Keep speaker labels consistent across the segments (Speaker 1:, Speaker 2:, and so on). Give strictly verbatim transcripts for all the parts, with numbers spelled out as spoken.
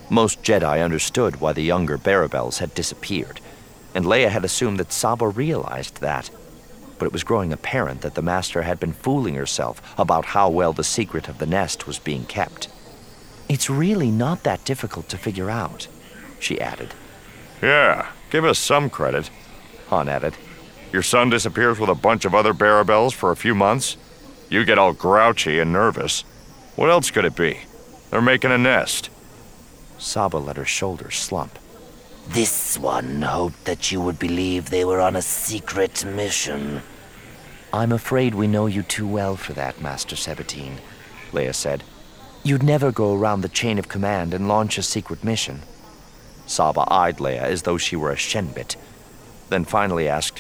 Speaker 1: Most Jedi understood why the younger Barabels had disappeared, and Leia had assumed that Saba realized that. But it was growing apparent that the Master had been fooling herself about how well the secret of the nest was being kept. "It's really not that difficult to figure out," she added.
Speaker 2: "Yeah, give us some credit," Han added. "Your son disappears with a bunch of other Barabels for a few months. You get all grouchy and nervous. What else could it be? They're making a nest."
Speaker 1: Saba let her shoulders slump.
Speaker 3: "This one hoped that you would believe they were on a secret mission."
Speaker 1: "I'm afraid we know you too well for that, Master Sabatine," Leia said. "You'd never go around the chain of command and launch a secret mission." Saba eyed Leia as though she were a shenbit, then finally asked,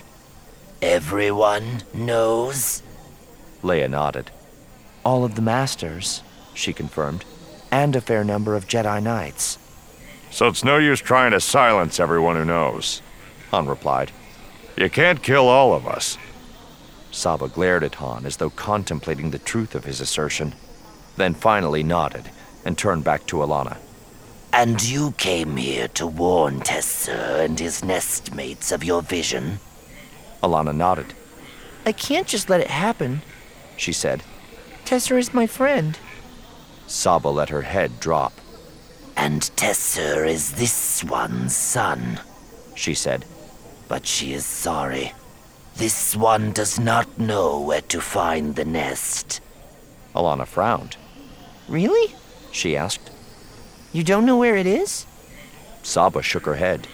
Speaker 3: "Everyone knows?"
Speaker 1: Leia nodded. "All of the Masters," she confirmed, "and a fair number of Jedi Knights."
Speaker 2: "So it's no use trying to silence everyone who knows," Han replied. "You can't kill all of us."
Speaker 1: Saba glared at Han as though contemplating the truth of his assertion, then finally nodded and turned back to Allana.
Speaker 3: "And you came here to warn Tesser and his nestmates of your vision?"
Speaker 1: Allana nodded.
Speaker 4: "I can't just let it happen,"
Speaker 1: she said.
Speaker 4: "Tesser is my friend."
Speaker 1: Saba let her head drop.
Speaker 3: "And Tesser is this one's son,"
Speaker 1: she said.
Speaker 3: "But she is sorry. This one does not know where to find the nest."
Speaker 1: Allana frowned.
Speaker 4: "Really?"
Speaker 1: she asked.
Speaker 4: "You don't know where it is?"
Speaker 1: Saba shook her head.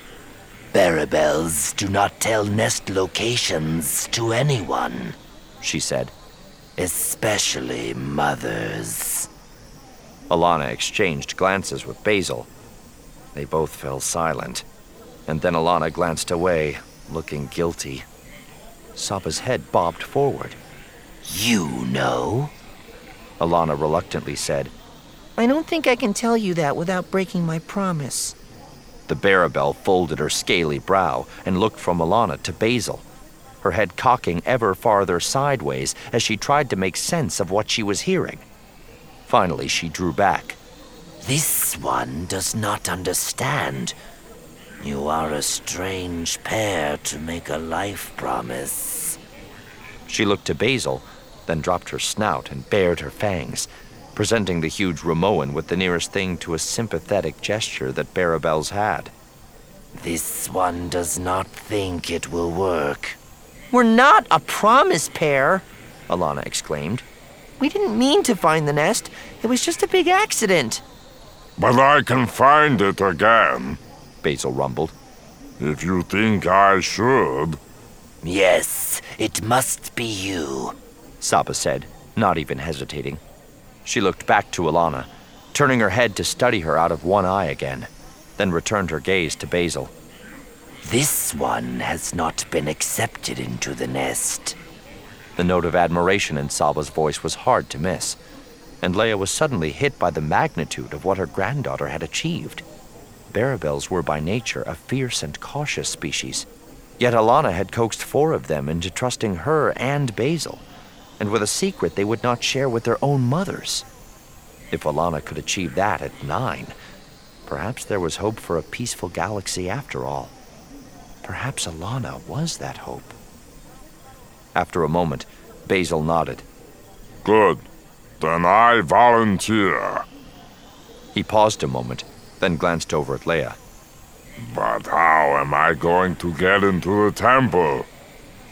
Speaker 3: "Barabels do not tell nest locations to anyone,"
Speaker 1: she said.
Speaker 3: "Especially mothers."
Speaker 1: Allana exchanged glances with Basil. They both fell silent, and then Allana glanced away, looking guilty. Saba's head bobbed forward.
Speaker 3: "You know?"
Speaker 1: Allana reluctantly said.
Speaker 4: "I don't think I can tell you that without breaking my promise."
Speaker 1: The Barabel folded her scaly brow and looked from Allana to Basil, her head cocking ever farther sideways as she tried to make sense of what she was hearing. Finally, she drew back.
Speaker 3: "This one does not understand. You are a strange pair to make a life promise."
Speaker 1: She looked to Basil, then dropped her snout and bared her fangs, presenting the huge Ramoan with the nearest thing to a sympathetic gesture that Barabels had.
Speaker 3: "This one does not think it will work."
Speaker 4: "We're not a promise pair,"
Speaker 1: Allana exclaimed.
Speaker 4: "We didn't mean to find the nest. It was just a big accident."
Speaker 2: "But I can find it again,"
Speaker 1: Basil rumbled.
Speaker 2: "If you think I should."
Speaker 3: "Yes, it must be you,"
Speaker 1: Saba said, not even hesitating. She looked back to Allana, turning her head to study her out of one eye again, then returned her gaze to Basil.
Speaker 3: "This one has not been accepted into the nest."
Speaker 1: The note of admiration in Saba's voice was hard to miss, and Leia was suddenly hit by the magnitude of what her granddaughter had achieved. Barabels were by nature a fierce and cautious species, yet Allana had coaxed four of them into trusting her and Basil, and with a secret they would not share with their own mothers. If Allana could achieve that at nine, perhaps there was hope for a peaceful galaxy after all. Perhaps Allana was that hope. After a moment, Basil nodded.
Speaker 2: "Good. Then I volunteer."
Speaker 1: He paused a moment, then glanced over at Leia.
Speaker 2: "But how am I going to get into the temple?"